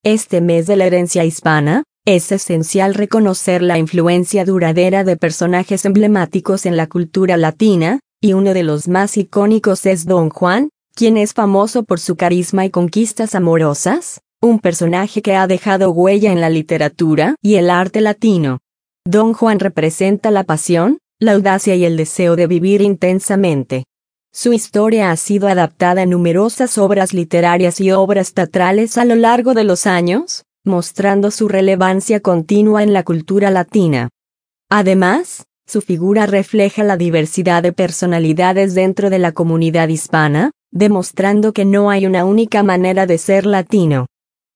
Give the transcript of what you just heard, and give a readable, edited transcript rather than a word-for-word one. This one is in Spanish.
Este mes de la herencia hispana, es esencial reconocer la influencia duradera de personajes emblemáticos en la cultura latina, y uno de los más icónicos es Don Juan, quien es famoso por su carisma y conquistas amorosas, un personaje que ha dejado huella en la literatura y el arte latino. Don Juan representa la pasión, la audacia y el deseo de vivir intensamente. Su historia ha sido adaptada en numerosas obras literarias y obras teatrales a lo largo de los años, mostrando su relevancia continua en la cultura latina. Además, su figura refleja la diversidad de personalidades dentro de la comunidad hispana, demostrando que no hay una única manera de ser latino.